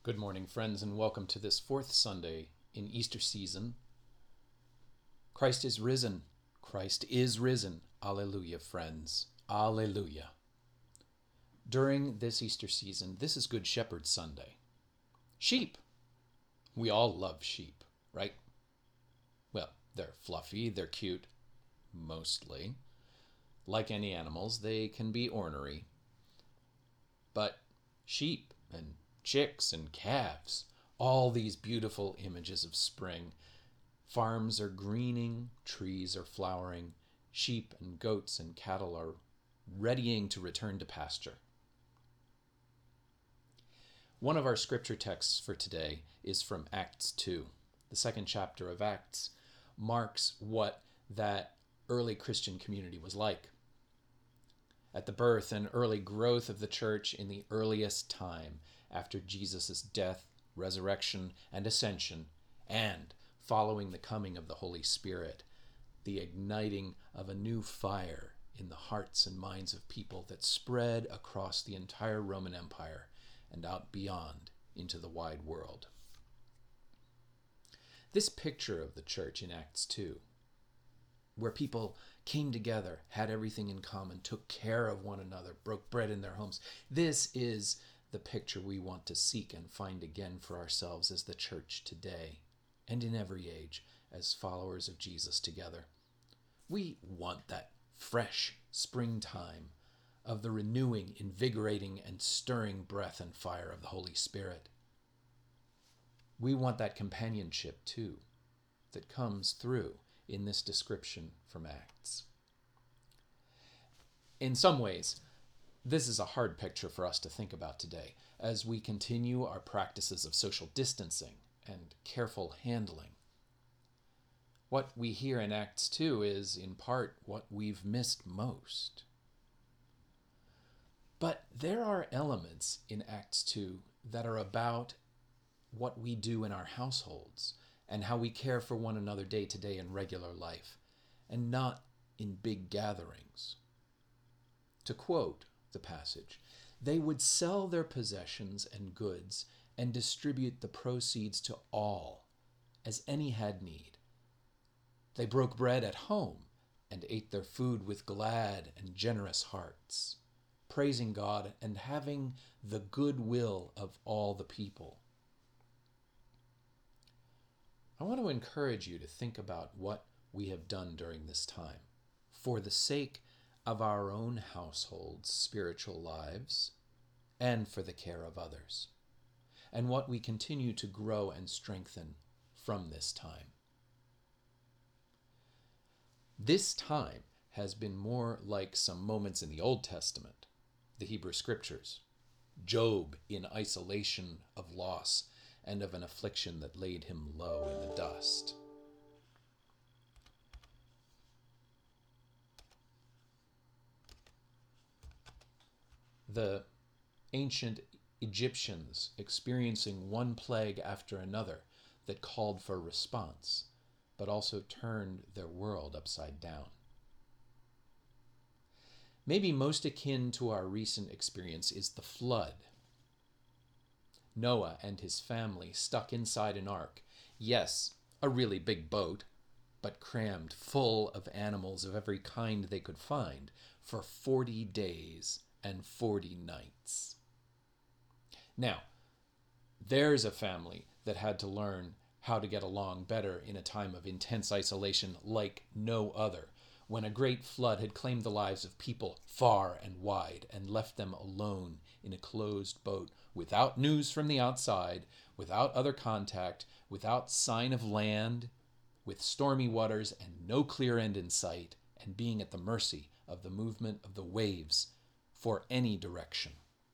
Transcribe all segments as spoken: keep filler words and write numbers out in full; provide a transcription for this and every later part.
Good morning, friends, and welcome to this fourth Sunday in Easter season. Christ is risen. Christ is risen. Alleluia, friends. Alleluia. During this Easter season, this is Good Shepherd Sunday. Sheep. We all love sheep, right? Well, they're fluffy, they're cute, mostly. Like any animals, they can be ornery. But sheep and chicks and calves, all these beautiful images of spring. Farms are greening, trees are flowering, sheep and goats and cattle are readying to return to pasture. One of our scripture texts for today is from Acts two. The second chapter of Acts marks what that early Christian community was like. At the birth and early growth of the church in the earliest time after Jesus' death, resurrection, and ascension, and following the coming of the Holy Spirit, the igniting of a new fire in the hearts and minds of people that spread across the entire Roman Empire and out beyond into the wide world. This picture of the church in Acts two, where people came together, had everything in common, took care of one another, broke bread in their homes. This is the picture we want to seek and find again for ourselves as the church today and in every age as followers of Jesus together. We want that fresh springtime of the renewing, invigorating, and stirring breath and fire of the Holy Spirit. We want that companionship, too, that comes through in this description from Acts. In some ways, this is a hard picture for us to think about today as we continue our practices of social distancing and careful handling. What we hear in Acts two is, in part, what we've missed most. But there are elements in Acts two that are about what we do in our households and how we care for one another day to day in regular life, and not in big gatherings. To quote the passage, they would sell their possessions and goods and distribute the proceeds to all, as any had need. They broke bread at home and ate their food with glad and generous hearts, praising God and having the good will of all the people. I want to encourage you to think about what we have done during this time for the sake of our own households' spiritual lives and for the care of others, and what we continue to grow and strengthen from this time. This time has been more like some moments in the Old Testament, the Hebrew Scriptures, Job in isolation of loss and of an affliction that laid him low in the dust. The ancient Egyptians experiencing one plague after another that called for response, but also turned their world upside down. Maybe most akin to our recent experience is the flood. Noah and his family stuck inside an ark. Yes, a really big boat, but crammed full of animals of every kind they could find for forty days and forty nights. Now, there's a family that had to learn how to get along better in a time of intense isolation like no other, when a great flood had claimed the lives of people far and wide and left them alone in a closed boat, without news from the outside, without other contact, without sign of land, with stormy waters and no clear end in sight, and being at the mercy of the movement of the waves for any direction.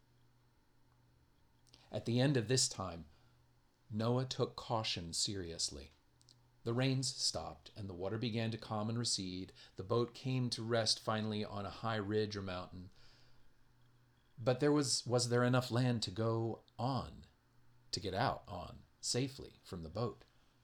At the end of this time, Noah took caution seriously. The rains stopped, and the water began to calm and recede. The boat came to rest finally on a high ridge or mountain. But there was, was there enough land to go on, to get out on, safely from the boat?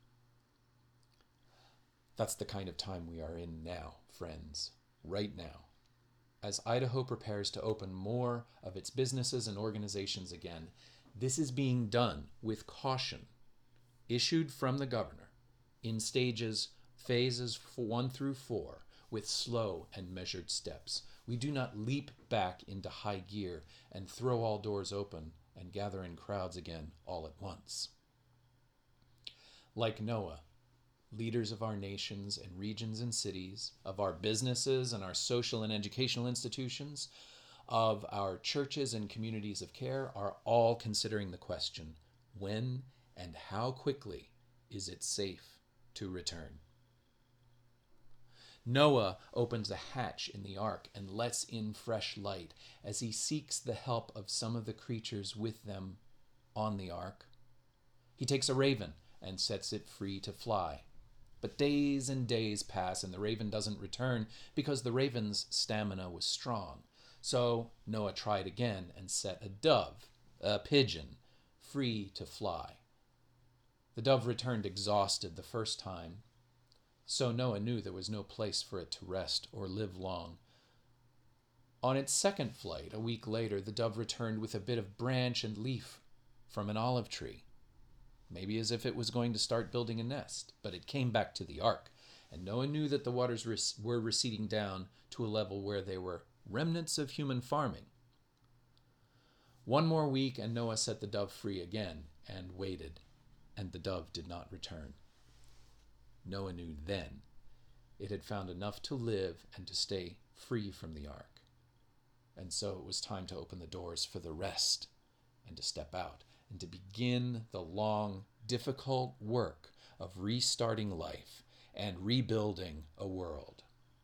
That's the kind of time we are in now, friends, right now. As Idaho prepares to open more of its businesses and organizations again, This is being done with caution, issued from the governor, in stages, phases one through four, with slow and measured steps. We do not leap back into high gear and throw all doors open and gather in crowds again all at once. Like Noah, leaders of our nations and regions and cities, of our businesses and our social and educational institutions, of our churches and communities of care are all considering the question, when and how quickly is it safe to return? Noah opens a hatch in the ark and lets in fresh light as he seeks the help of some of the creatures with them on the ark. He takes a raven and sets it free to fly. But days and days pass and the raven doesn't return because the raven's stamina was strong. So Noah tried again and set a dove, a pigeon, free to fly. The dove returned exhausted the first time, so Noah knew there was no place for it to rest or live long. On its second flight, a week later, the dove returned with a bit of branch and leaf from an olive tree, maybe as if it was going to start building a nest, but it came back to the ark, and Noah knew that the waters were receding down to a level where they were remnants of human farming. One more week, and Noah set the dove free again and waited, and the dove did not return. Noah knew then it had found enough to live and to stay free from the ark. And so it was time to open the doors for the rest and to step out and to begin the long, difficult work of restarting life and rebuilding a world.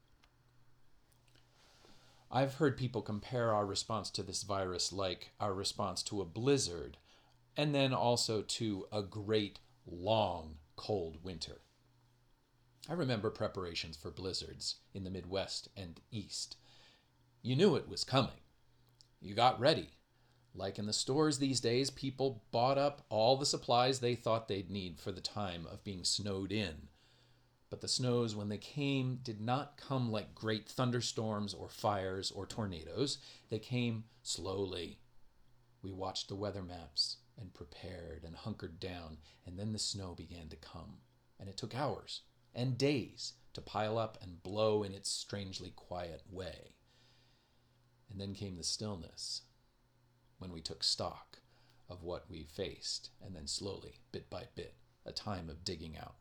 I've heard people compare our response to this virus like our response to a blizzard, and then also to a great, long, cold winter. I remember preparations for blizzards in the Midwest and East. You knew it was coming. You got ready. Like in the stores these days, people bought up all the supplies they thought they'd need for the time of being snowed in. But the snows, when they came, did not come like great thunderstorms or fires or tornadoes. They came slowly. We watched the weather maps and prepared and hunkered down, and then the snow began to come. And it took hours and days to pile up and blow in its strangely quiet way. And then came the stillness, when we took stock of what we faced, and then slowly, bit by bit, a time of digging out.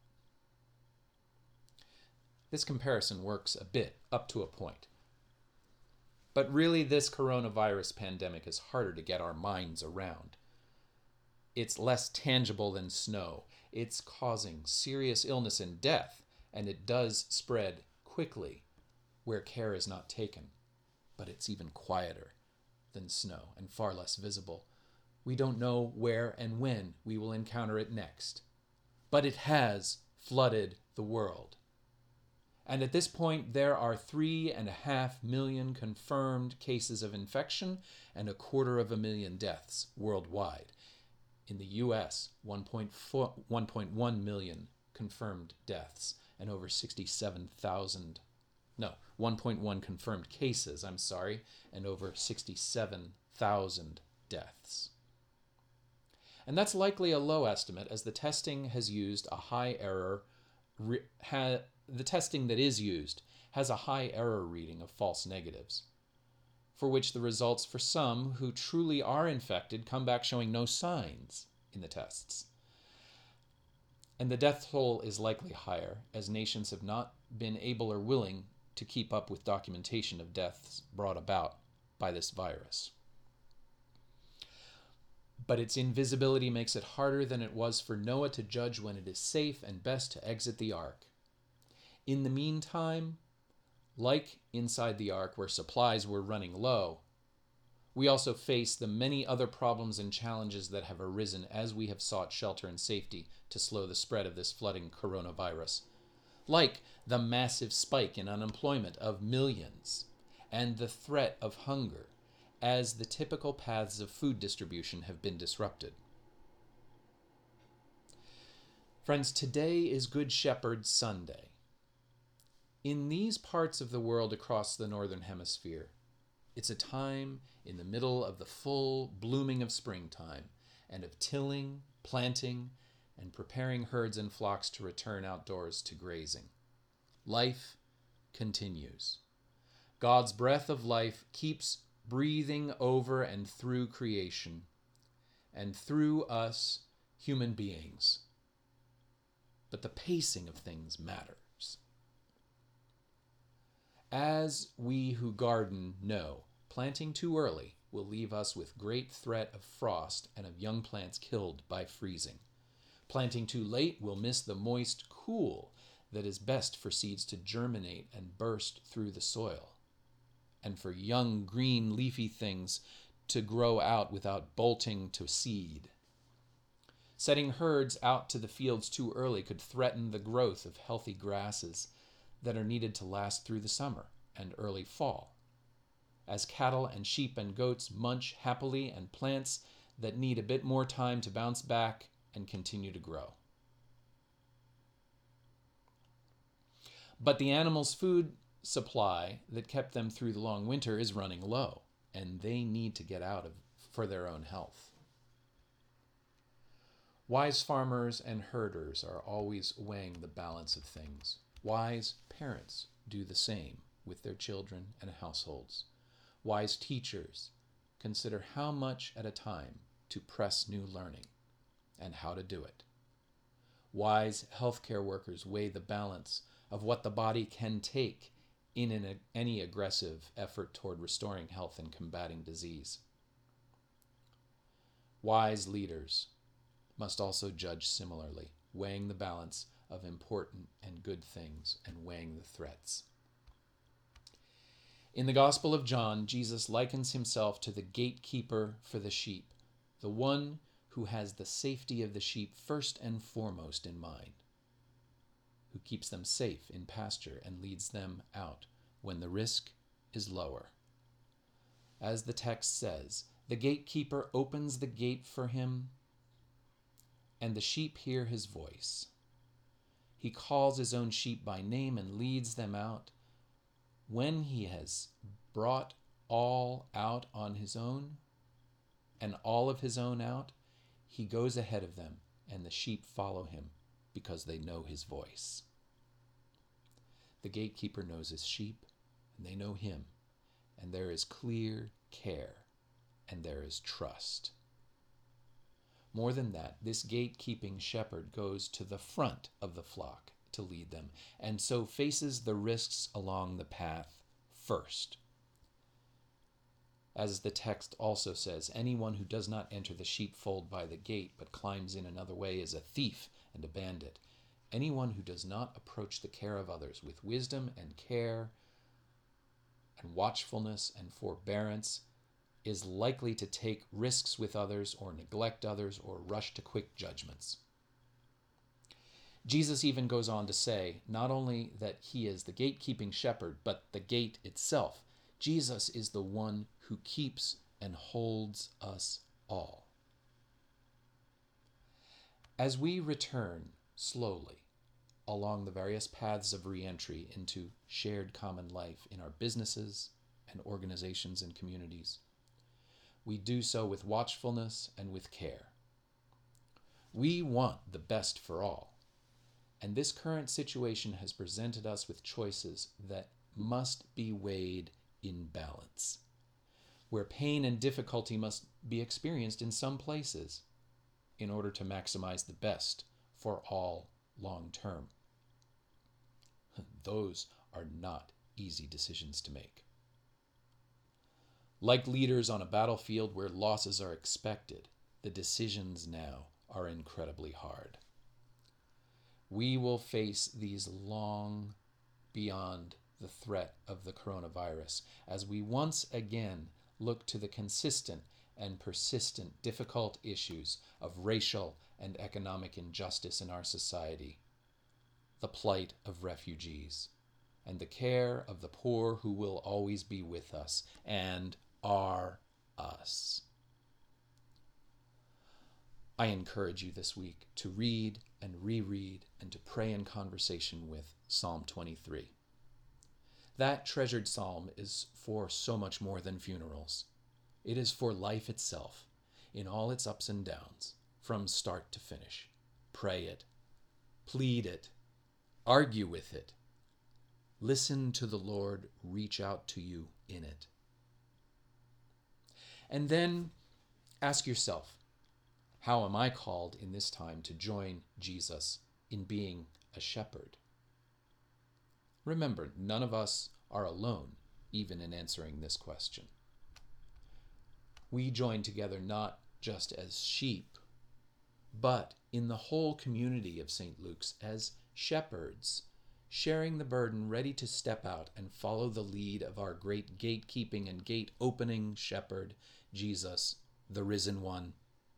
This comparison works a bit up to a point. But really, this coronavirus pandemic is harder to get our minds around. It's less tangible than snow. It's causing serious illness and death, and it does spread quickly where care is not taken. But it's even quieter than snow and far less visible. We don't know where and when we will encounter it next. But it has flooded the world. And at this point, there are three and a half million confirmed cases of infection and a quarter of a million deaths worldwide. In the U S, one point one million confirmed deaths and over sixty-seven thousand, no, one point one confirmed cases, I'm sorry, and over sixty-seven thousand deaths. And that's likely a low estimate, as the testing has used a high error, re, ha, the testing that is used has a high error reading of false negatives, for which the results for some who truly are infected come back showing no signs in the tests. And the death toll is likely higher, as nations have not been able or willing to keep up with documentation of deaths brought about by this virus. But its invisibility makes it harder than it was for Noah to judge when it is safe and best to exit the ark. In the meantime, like inside the ark where supplies were running low, we also face the many other problems and challenges that have arisen as we have sought shelter and safety to slow the spread of this flooding coronavirus, like the massive spike in unemployment of millions and the threat of hunger as the typical paths of food distribution have been disrupted. Friends, today is Good Shepherd Sunday. In these parts of the world across the Northern Hemisphere, it's a time in the middle of the full blooming of springtime, and of tilling, planting, and preparing herds and flocks to return outdoors to grazing. Life continues. God's breath of life keeps breathing over and through creation and through us human beings. But the pacing of things matters. As we who garden know, planting too early will leave us with great threat of frost and of young plants killed by freezing. Planting too late will miss the moist cool that is best for seeds to germinate and burst through the soil, and for young green leafy things to grow out without bolting to seed. Setting herds out to the fields too early could threaten the growth of healthy grasses that are needed to last through the summer and early fall, as cattle and sheep and goats munch happily and plants that need a bit more time to bounce back and continue to grow. But the animals' food supply that kept them through the long winter is running low, and they need to get out of for their own health. Wise farmers and herders are always weighing the balance of things. Wise parents do the same with their children and households. Wise teachers consider how much at a time to press new learning and how to do it. Wise healthcare workers weigh the balance of what the body can take in an, any aggressive effort toward restoring health and combating disease. Wise leaders must also judge similarly, weighing the balance of important and good things and weighing the threats. In the Gospel of John, Jesus likens himself to the gatekeeper for the sheep, the one who has the safety of the sheep first and foremost in mind, who keeps them safe in pasture and leads them out when the risk is lower. As the text says, the gatekeeper opens the gate for him, and the sheep hear his voice. He calls his own sheep by name and leads them out. When he has brought all out on his own, and all of his own out, he goes ahead of them, and the sheep follow him because they know his voice. The gatekeeper knows his sheep, and they know him, and there is clear care, and there is trust. More than that, this gatekeeping shepherd goes to the front of the flock to lead them, and so faces the risks along the path first. As the text also says, anyone who does not enter the sheepfold by the gate, but climbs in another way, is a thief and a bandit. Anyone who does not approach the care of others with wisdom and care and watchfulness and forbearance is likely to take risks with others or neglect others or rush to quick judgments. Jesus even goes on to say not only that he is the gatekeeping shepherd, but the gate itself. Jesus is the one who keeps and holds us all. As we return slowly along the various paths of re-entry into shared common life in our businesses and organizations and communities, we do so with watchfulness and with care. We want the best for all, and this current situation has presented us with choices that must be weighed in balance, where pain and difficulty must be experienced in some places in order to maximize the best for all long term. Those are not easy decisions to make. Like leaders on a battlefield where losses are expected, the decisions now are incredibly hard. We will face these long beyond the threat of the coronavirus as we once again look to the consistent and persistent difficult issues of racial and economic injustice in our society, the plight of refugees, and the care of the poor who will always be with us and are us. I encourage you this week to read and reread and to pray in conversation with Psalm twenty-three. That treasured psalm is for so much more than funerals. It is for life itself. in all its ups and downs, from start to finish. Pray it, plead it, argue with it. Listen to the Lord reach out to you in it. And then ask yourself, how am I called in this time to join Jesus in being a shepherd? Remember, none of us are alone, even in answering this question. We join together not just as sheep, but in the whole community of Saint Luke's as shepherds, sharing the burden, ready to step out and follow the lead of our great gatekeeping and gate-opening shepherd, Jesus, the risen one.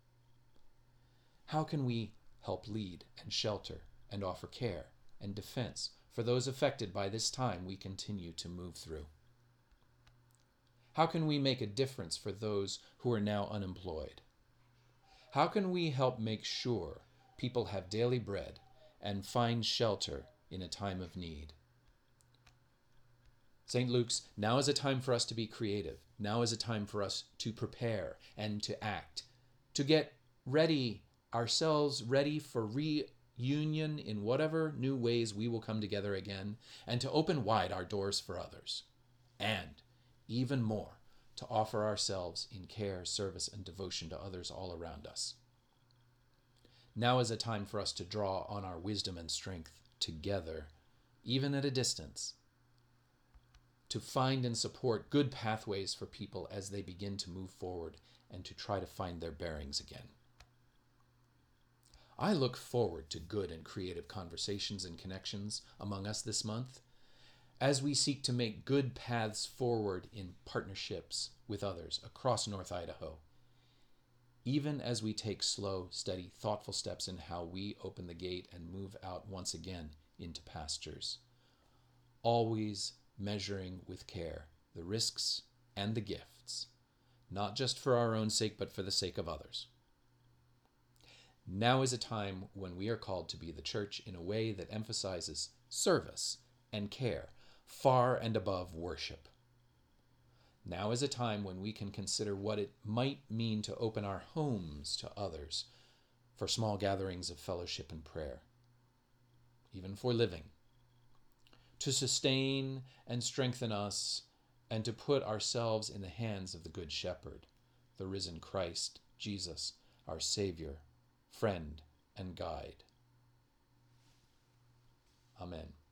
How can we help lead and shelter and offer care and defense for those affected by this time we continue to move through? How can we make a difference for those who are now unemployed? How can we help make sure people have daily bread and find shelter in a time of need? Saint Luke's, now is a time for us to be creative. Now is a time for us to prepare and to act, to get ready, ourselves ready for reunion in whatever new ways we will come together again, and to open wide our doors for others. And even more, to offer ourselves in care, service, and devotion to others all around us. Now is a time for us to draw on our wisdom and strength together, even at a distance, to find and support good pathways for people as they begin to move forward and to try to find their bearings again. I look forward to good and creative conversations and connections among us this month, as we seek to make good paths forward in partnerships with others across North Idaho, even as we take slow, steady, thoughtful steps in how we open the gate and move out once again into pastures, always measuring with care the risks and the gifts, not just for our own sake, but for the sake of others. Now is a time when we are called to be the church in a way that emphasizes service and care, far and above worship. Now is a time when we can consider what it might mean to open our homes to others for small gatherings of fellowship and prayer, even for living, to sustain and strengthen us, and to put ourselves in the hands of the Good Shepherd, the risen Christ, Jesus, our Savior, friend, and guide. Amen.